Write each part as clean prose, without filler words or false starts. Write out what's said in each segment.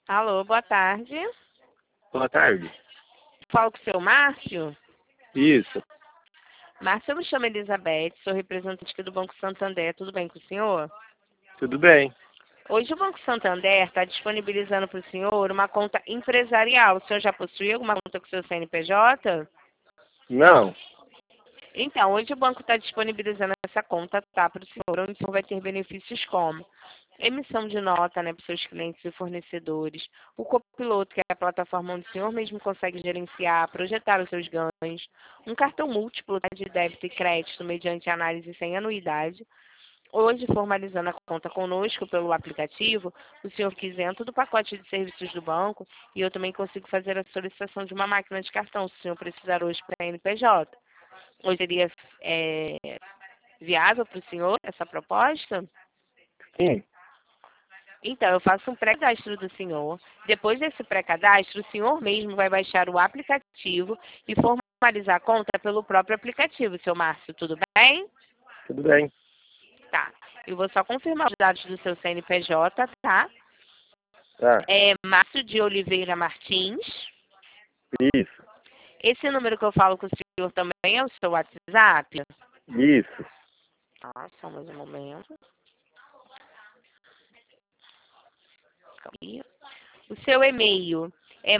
Alô, boa tarde. Boa tarde. Falo com o seu Márcio. Isso. Márcio, eu me chamo Elizabeth, sou representante aqui do Banco Santander. Tudo bem com o senhor? Tudo bem. Hoje o Banco Santander está disponibilizando para o senhor uma conta empresarial. O senhor já possui alguma conta com o seu CNPJ? Não. Então, hoje o banco está disponibilizando essa conta, tá, para o senhor, onde o senhor vai ter benefícios como emissão de nota, né, para os seus clientes e fornecedores, o copiloto, que é a plataforma onde o senhor mesmo consegue gerenciar, projetar os seus ganhos, um cartão múltiplo, tá, de débito e crédito mediante análise sem anuidade. Hoje, formalizando a conta conosco pelo aplicativo, o senhor fica isento do pacote de serviços do banco e eu também consigo fazer a solicitação de uma máquina de cartão, se o senhor precisar hoje para a NPJ. Hoje seria viável para o senhor essa proposta? Sim. Então, eu faço um pré-cadastro do senhor. Depois desse pré-cadastro, o senhor mesmo vai baixar o aplicativo e formalizar a conta pelo próprio aplicativo, seu Márcio. Tudo bem? Tudo bem. Tá. Eu vou só confirmar os dados do seu CNPJ, tá? Tá. É Márcio de Oliveira Martins. Isso. Esse número que eu falo com o senhor também é o seu WhatsApp? Isso. Tá, só mais um momento. O seu e-mail é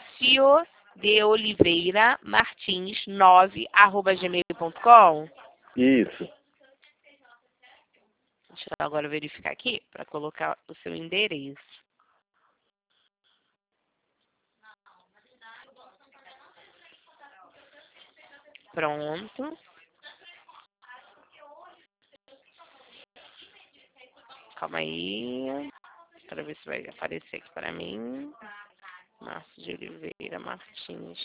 marciodeoliveiramartins9@gmail.com. Isso. Deixa eu agora verificar aqui para colocar o seu endereço. Pronto. Calma aí. Para ver se vai aparecer aqui para mim. Márcio de Oliveira Martins.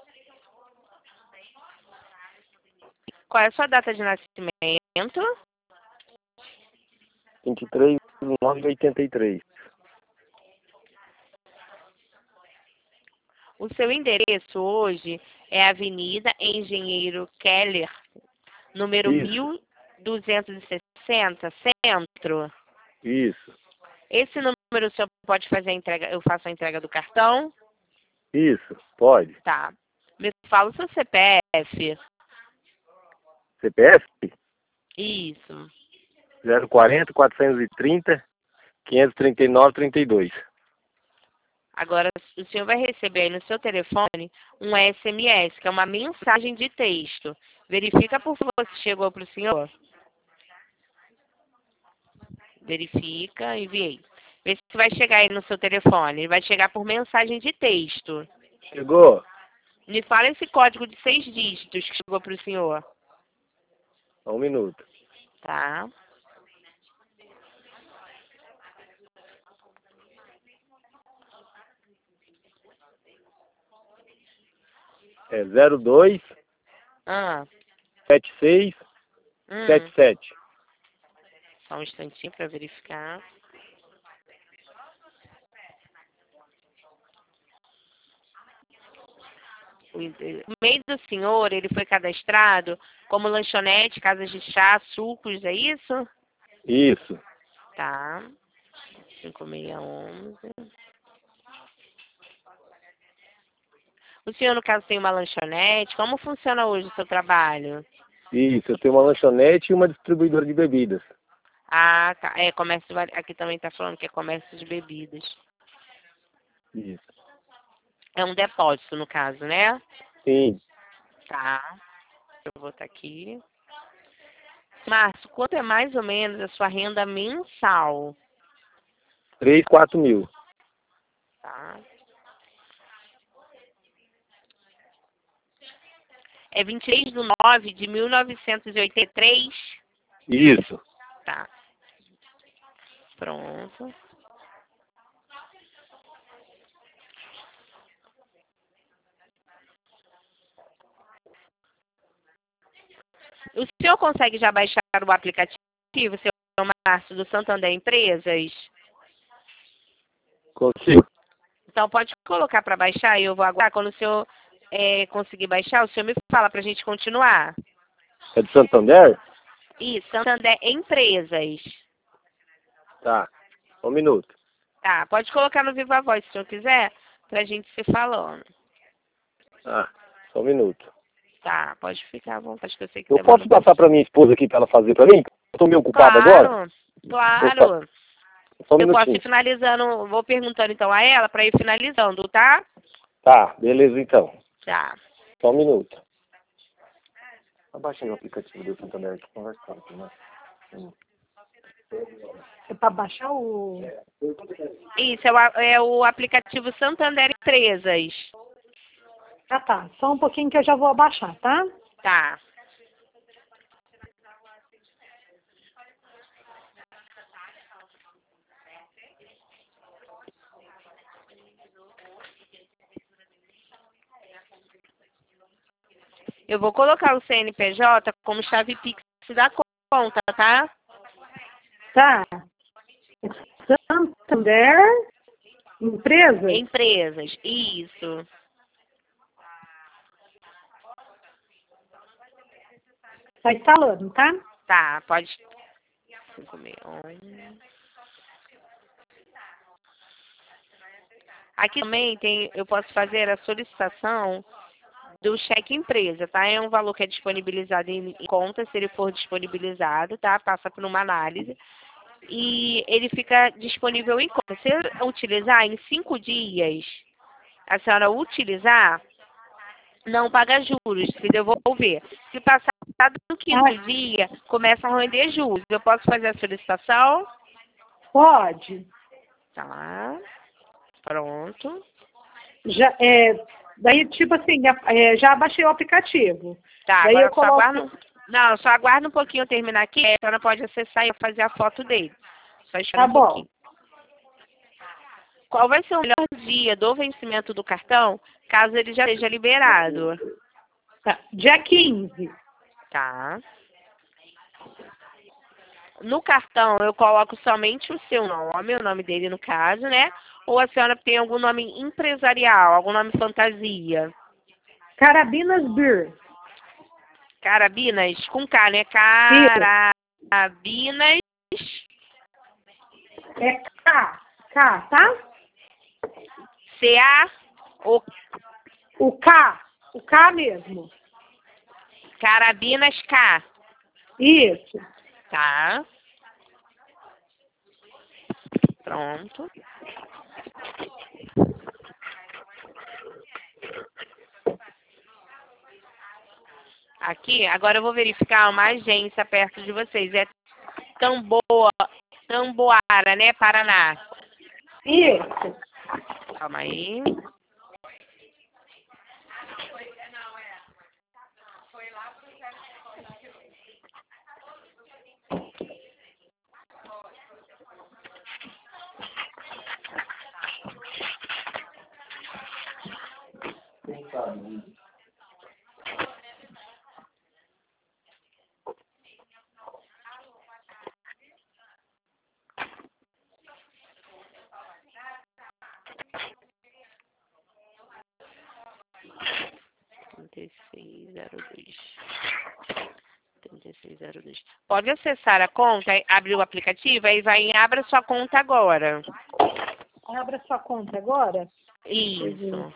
Qual é a sua data de nascimento? 23/9/83. O seu endereço hoje é Avenida Engenheiro Keller, número Isso. 1260, Centro. Isso. Esse número o senhor pode fazer a entrega, eu faço a entrega do cartão? Isso. Pode. Tá. Me fala o seu CPF. CPF? Isso. 040 430 539 32. Agora, o senhor vai receber aí no seu telefone um SMS, que é uma mensagem de texto. Verifica por favor se chegou para o senhor. Verifica, enviei. Vê se vai chegar aí no seu telefone. Ele vai chegar por mensagem de texto. Chegou? Me fala esse código de 6 dígitos que chegou para o senhor. Só um minuto. Tá. É 02 Ah. 76 77. Só um instantinho para verificar. O e-mail do senhor, ele foi cadastrado como lanchonete, casas de chá, sucos, é isso? Isso. Tá. 5611. O senhor, no caso, tem uma lanchonete. Como funciona hoje o seu trabalho? Isso. Eu tenho uma lanchonete e uma distribuidora de bebidas. Ah, tá. É, comércio, aqui também tá falando que é comércio de bebidas. Isso. É um depósito, no caso, né? Sim. Tá. Eu vou botar aqui. Márcio, quanto é mais ou menos a sua renda mensal? 3, 4 mil. Tá. É 26/9/1983? Isso. Tá. Pronto. O senhor consegue já baixar o aplicativo, seu Márcio, do Santander Empresas? Consigo. Então, pode colocar para baixar e eu vou aguardar. Quando o senhor conseguir baixar, o senhor me fala para a gente continuar. É de Santander? Isso, Santander Empresas. Tá. Um minuto. Tá, pode colocar no Viva Voz se o senhor quiser, pra gente se falando. Ah, só um minuto. Tá, pode ficar à vontade, que eu sei que Eu demora posso passar para minha esposa aqui para ela fazer para mim? Eu tô meio ocupado agora. Claro. Só um Eu posso minutinho. ir finalizando, vou perguntando então a ela para ir finalizando, tá? Tá, beleza então. Tá. Só um minuto. Abaixa aí o aplicativo do Santander aqui, conversa aqui, né? É para baixar o... Isso, é o aplicativo Santander Empresas. Ah, tá. Só um pouquinho que eu já vou abaixar, tá? Tá. Eu vou colocar o CNPJ como chave Pix da conta, tá? Tá. Santander, empresa? Empresas, isso. Tá instalando, tá? Tá, pode... 561. Aqui também tem, eu posso fazer a solicitação do cheque empresa, tá? É um valor que é disponibilizado em conta, se ele for disponibilizado, tá? Passa por uma análise. E ele fica disponível em conta. Se eu utilizar em 5 dias, a senhora utilizar, não paga juros, se devolver. Se passar do quinto dia, começa a render juros. Eu posso fazer a solicitação? Pode. Tá. Pronto. Já, daí, tipo assim, já baixei o aplicativo. Tá, Daí agora eu só coloco... aguardo. Não, só aguarda um pouquinho eu terminar aqui. A senhora pode acessar e fazer a foto dele. Só espera Tá um bom. pouquinho. Qual vai ser o melhor dia do vencimento do cartão, caso ele já seja liberado? Tá. Dia 15. Tá. No cartão eu coloco somente o seu nome, o nome dele no caso, né? Ou a senhora tem algum nome empresarial, algum nome fantasia? Carabinas Beer. Carabinas, com K, né? Carabinas. É K, tá? C-A ou O K mesmo. Carabinas K. Isso. Tá. Pronto. Aqui, agora eu vou verificar uma agência perto de vocês. É Tamboara, né? Paraná. Isso. Calma aí. Pode acessar a conta, abrir o aplicativo, aí vai em Abra sua conta agora. Abra sua conta agora. Isso.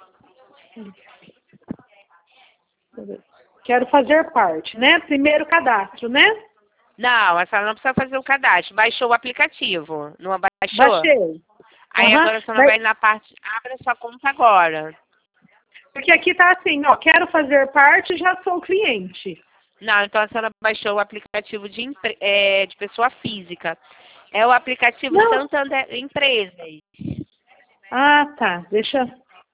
Quero fazer parte, né? Primeiro cadastro, né? Não, a senhora não precisa fazer o cadastro. Baixou o aplicativo. Não baixou? Baixei. Aí Aham. agora a senhora vai na parte, abra sua conta agora. Porque aqui tá assim, ó, quero fazer parte, já sou cliente. Não, então a senhora baixou o aplicativo de pessoa física. É o aplicativo Não. Santander Empresas. Ah, tá. Deixa...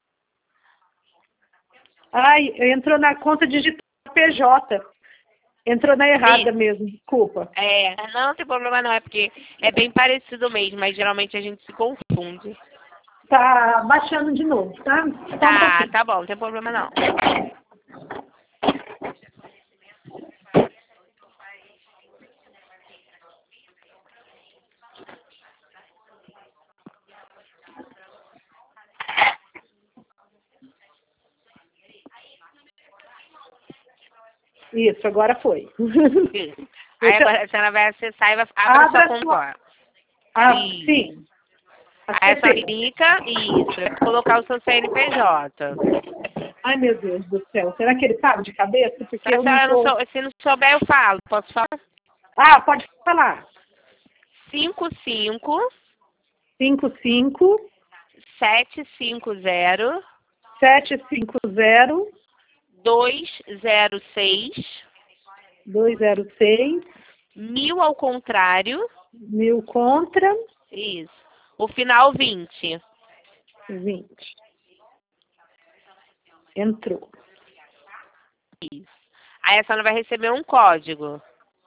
Ai, entrou na conta digital PJ. Entrou na errada mesmo, desculpa. Não tem problema não, é porque é bem parecido mesmo, mas geralmente a gente se confunde. Tá baixando de novo, tá? Tá bom, não tem problema não. Isso, agora foi. Aí agora a senhora vai acessar e vai abrir sua conta agora. Sim. Aí a senhora clica, isso, eu vou colocar o seu CNPJ. Ai, meu Deus do céu. Será que ele sabe de cabeça? Porque Se a eu senhora não tô... se não souber, eu falo. Posso falar? Ah, pode falar. 55 55 750 750 206 206 1000 ao contrário. 1000 contra Isso. O final 20. 20. Entrou. Isso. Aí a senhora vai receber um código.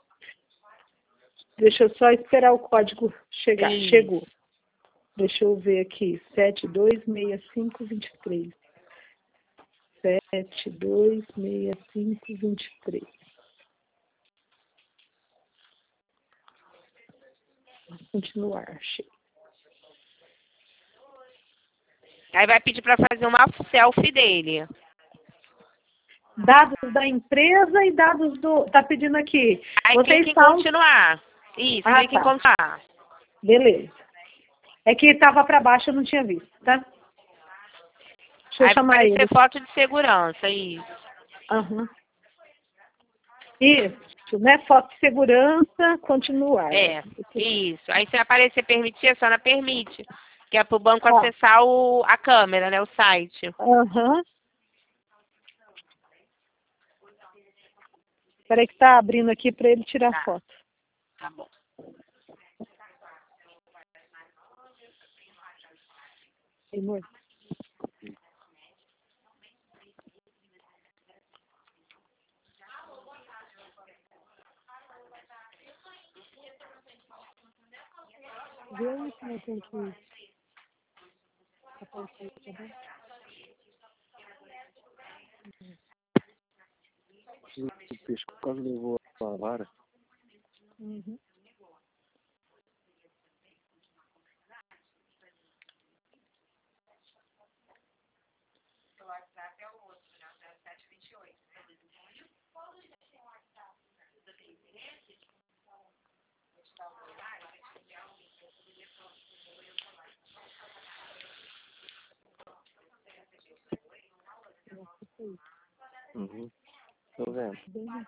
Deixa eu só esperar o código chegar. Isso. Chegou. Deixa eu ver aqui. 726523. 726523. Continuar. Achei. Aí vai pedir para fazer uma selfie dele. Dados da empresa e dados do... Tá pedindo aqui. Aí Vocês clica em estão... continuar. Isso, Ah, clica em tá. continuar. Beleza. É que estava para baixo, eu não tinha visto, tá? Deixa eu Aí vai chamar aparecer ele. foto de segurança, isso. Aham. Isso, né? Foto de segurança, continuar. É, isso. Aí se aparecer permitir, a senhora permite. Que é para o banco Ó. acessar a câmera, né? O site. Aham. Peraí que tá abrindo aqui para ele tirar Tá. foto. Tá bom. Amor. Vê aí como eu tenho que aparecer, tá bom? O peixe quase levou a vara. Uhum. Uhum. Tô vendo. Bem,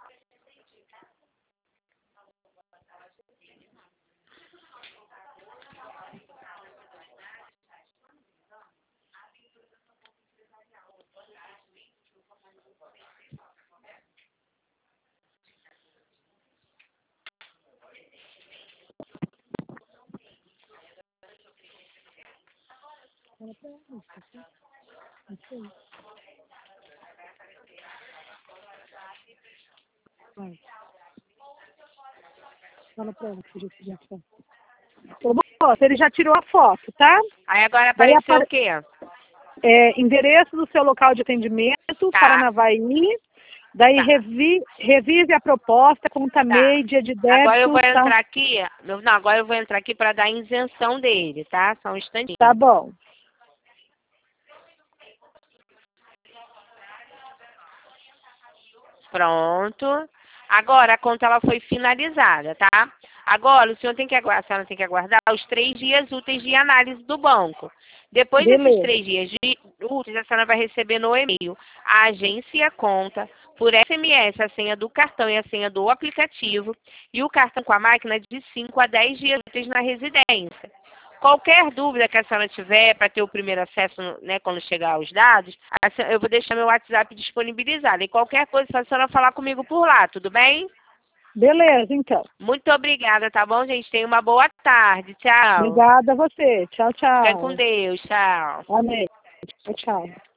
fala pra ela, não sei. Vai. Fala pra ela que eu já fiz a foto. Ô, moça, ele já tirou a foto, tá? Aí agora Daí apareceu o quê? endereço do seu local de atendimento, Tá. Paranavaí. Daí Tá. revise a proposta, conta MEI, dia de débito. Agora eu vou tá? entrar aqui. Não, agora eu vou entrar aqui para dar a isenção dele, tá? Só um instantinho. Tá bom. Pronto. Agora a conta ela foi finalizada, tá? Agora o senhor tem que aguardar, a senhora tem que aguardar os 3 dias úteis de análise do banco. Depois desses Beleza. 3 dias úteis, a senhora vai receber no e-mail a agência e a conta, por SMS, a senha do cartão e a senha do aplicativo, e o cartão com a máquina de 5 a 10 dias úteis na residência. Qualquer dúvida que a senhora tiver para ter o primeiro acesso, né, quando chegar os dados, eu vou deixar meu WhatsApp disponibilizado. E qualquer coisa, a senhora falar comigo por lá, tudo bem? Beleza, então. Muito obrigada, tá bom, gente? Tenha uma boa tarde. Tchau. Obrigada a você. Tchau, Fica tchau. com Deus. Tchau. Amém. Tchau, tchau.